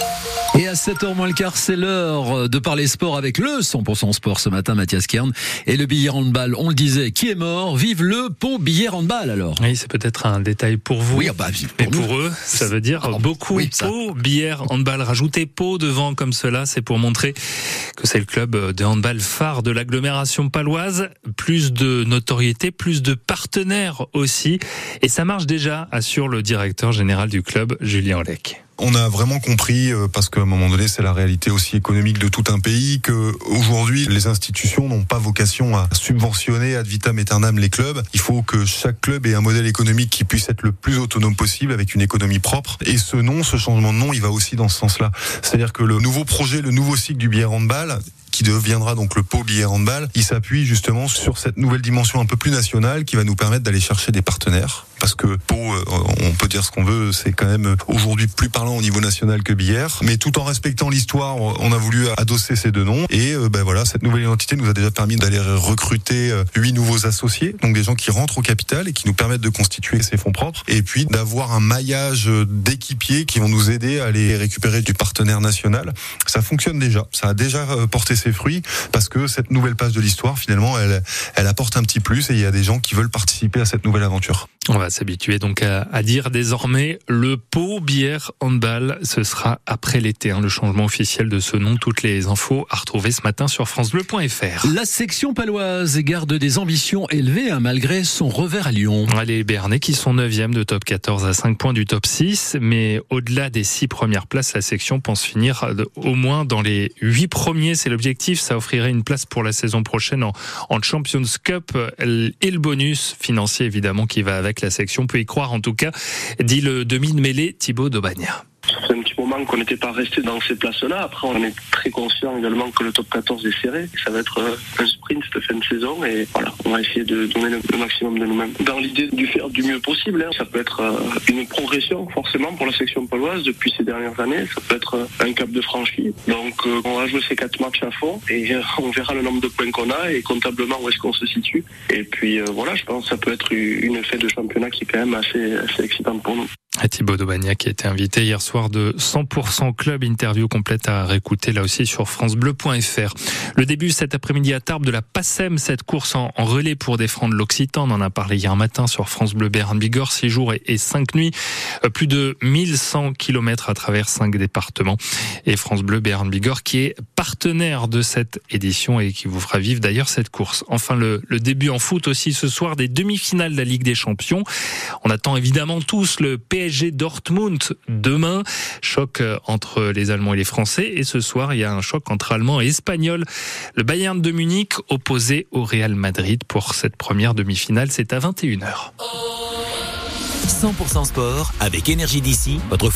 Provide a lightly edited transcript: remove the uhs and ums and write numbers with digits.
Et à 7h moins le quart, c'est l'heure de parler sport avec le 100% sport ce matin, Mathias Kern. Et le billard handball, on le disait, qui est mort? Vive le Pau billard handball alors. Oui, c'est peut-être un détail pour vous. Oui, mais pour eux, ça veut dire beaucoup. Oui, Pau billard handball. Rajouter Pau devant comme cela, c'est pour montrer que c'est le club de handball phare de l'agglomération paloise. Plus de notoriété, plus de partenaires aussi. Et ça marche déjà, assure le directeur général du club, Julien Olek. On a vraiment compris, parce qu'à un moment donné, c'est la réalité aussi économique de tout un pays, que aujourd'hui, les institutions n'ont pas vocation à subventionner ad vitam aeternam les clubs. Il faut que chaque club ait un modèle économique qui puisse être le plus autonome possible, avec une économie propre. Et ce changement de nom, il va aussi dans ce sens-là. C'est-à-dire que le nouveau projet, le nouveau cycle du billard handball, qui deviendra donc le Pau billard handball, il s'appuie justement sur cette nouvelle dimension un peu plus nationale qui va nous permettre d'aller chercher des partenaires. Parce que Pau, on peut dire ce qu'on veut, c'est quand même aujourd'hui plus parlant au niveau national que billard. Mais tout en respectant l'histoire, on a voulu adosser ces deux noms. Et voilà, cette nouvelle identité nous a déjà permis d'aller recruter 8 nouveaux associés, donc des gens qui rentrent au capital et qui nous permettent de constituer ces fonds propres. Et puis d'avoir un maillage d'équipiers qui vont nous aider à aller récupérer du partenaire national. Ça fonctionne déjà, ça a déjà porté ses fruits, parce que cette nouvelle page de l'histoire, finalement, elle apporte un petit plus, et il y a des gens qui veulent participer à cette nouvelle aventure. On va s'habituer donc à dire désormais le Pau billard handball. Ce sera après l'été, le changement officiel de ce nom. Toutes les infos à retrouver ce matin sur francebleu.fr. La section paloise garde des ambitions élevées malgré son revers à Lyon. Les Béarnais qui sont 9e de top 14 à 5 points du top 6. Mais au-delà des 6 premières places, la section pense finir au moins dans les 8 premiers. C'est l'objectif. Ça offrirait une place pour la saison prochaine en Champions Cup et le bonus financier évidemment qui va avec. La section peut y croire en tout cas, dit le demi de mêlée Thibaut Daubagna. Ça fait un petit moment qu'on n'était pas resté dans ces places-là. Après, on est très conscient également que le top 14 est serré. Ça va être un sprint cette fin de saison. Et voilà, on va essayer de donner le maximum de nous-mêmes. Dans l'idée de faire du mieux possible, ça peut être une progression forcément pour la section paloise depuis ces dernières années. Ça peut être un cap de franchi. Donc, on va jouer ces 4 matchs à fond et on verra le nombre de points qu'on a et comptablement où est-ce qu'on se situe. Et puis voilà, je pense que ça peut être une fête de championnat qui est quand même assez excitante pour nous. Thibaut Daubagna qui a été invité hier soir de 100% Club, interview complète à réécouter là aussi sur francebleu.fr. Le début cet après-midi à Tarbes de la PACEM, cette course en relais pour défendre l'Occitan, on en a parlé hier matin sur France Bleu Béarn Bigorre, 6 jours et 5 nuits, plus de 1100 km à travers 5 départements. Et France Bleu Béarn Bigorre qui est partenaire de cette édition et qui vous fera vivre d'ailleurs cette course. Enfin le début en foot aussi ce soir des demi-finales de la Ligue des Champions. On attend évidemment tous le PSG Dortmund demain, choc entre les Allemands et les Français, et ce soir il y a un choc entre Allemands et Espagnols. Le Bayern de Munich opposé au Real Madrid pour cette première demi-finale, c'est à 21h. 100% sport avec Énergie d'ici, votre